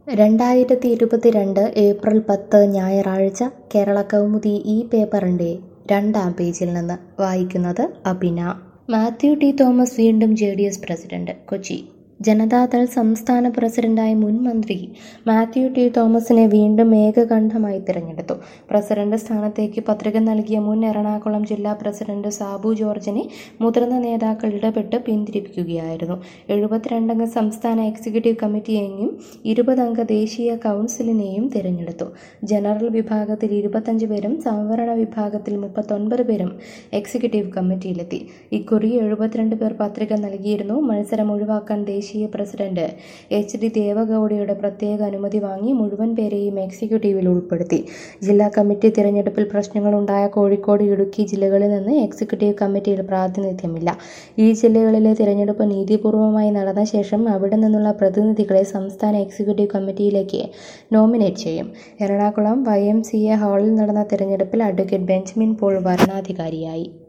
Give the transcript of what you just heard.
2022 April 10 ഞായറാഴ്ച കേരളകൗമുദി ഈ പേപ്പറിൻ്റെ 2-ാം പേജിൽ നിന്ന് വായിക്കുന്നത് അബിന. മാത്യു ടി തോമസ് വീണ്ടും JDS പ്രസിഡന്റ്. കൊച്ചി. ജനതാദൾ സംസ്ഥാന പ്രസിഡന്റായ മുൻ മന്ത്രി മാത്യു ടി തോമസിനെ വീണ്ടും ഏകകണ്ഠമായി തിരഞ്ഞെടുത്തു. പ്രസിഡന്റ് സ്ഥാനത്തേക്ക് പത്രിക നൽകിയ മുൻ എറണാകുളം ജില്ലാ പ്രസിഡന്റ് സാബു ജോർജിനെ മുതിർന്ന നേതാക്കൾ ഇടപെട്ട് പിന്തിരിപ്പിക്കുകയായിരുന്നു. 72-അംഗ സംസ്ഥാന എക്സിക്യൂട്ടീവ് കമ്മിറ്റിയെയും 20-അംഗ ദേശീയ കൗൺസിലിനെയും തിരഞ്ഞെടുത്തു. ജനറൽ വിഭാഗത്തിൽ 25 പേരും സംവരണ വിഭാഗത്തിൽ 39 പേരും എക്സിക്യൂട്ടീവ് കമ്മിറ്റിയിലെത്തി. ഇക്കുറി 72 പേർ പത്രിക നൽകിയിരുന്നു. മത്സരം ഒഴിവാക്കാൻ ദേശീയ പ്രസിഡന്റ് HD ദേവഗൌഡയുടെ പ്രത്യേക അനുമതി വാങ്ങി മുഴുവൻ പേരെയും എക്സിക്യൂട്ടീവിൽ ഉൾപ്പെടുത്തി. ജില്ലാ കമ്മിറ്റി തിരഞ്ഞെടുപ്പിൽ പ്രശ്നങ്ങളുണ്ടായ കോഴിക്കോട്, ഇടുക്കി ജില്ലകളിൽ നിന്ന് എക്സിക്യൂട്ടീവ് കമ്മിറ്റിയിൽ പ്രാതിനിധ്യമില്ല. ഈ ജില്ലകളിലെ തിരഞ്ഞെടുപ്പ് നീതിപൂർവമായി നടന്ന ശേഷം അവിടെ നിന്നുള്ള പ്രതിനിധികളെ സംസ്ഥാന എക്സിക്യൂട്ടീവ് കമ്മിറ്റിയിലേക്ക് നോമിനേറ്റ് ചെയ്യും. എറണാകുളം YMCA ഹാളിൽ നടന്ന തിരഞ്ഞെടുപ്പിൽ അഡ്വക്കേറ്റ് ബെഞ്ചമിൻ പോൾ വരണാധികാരിയായി.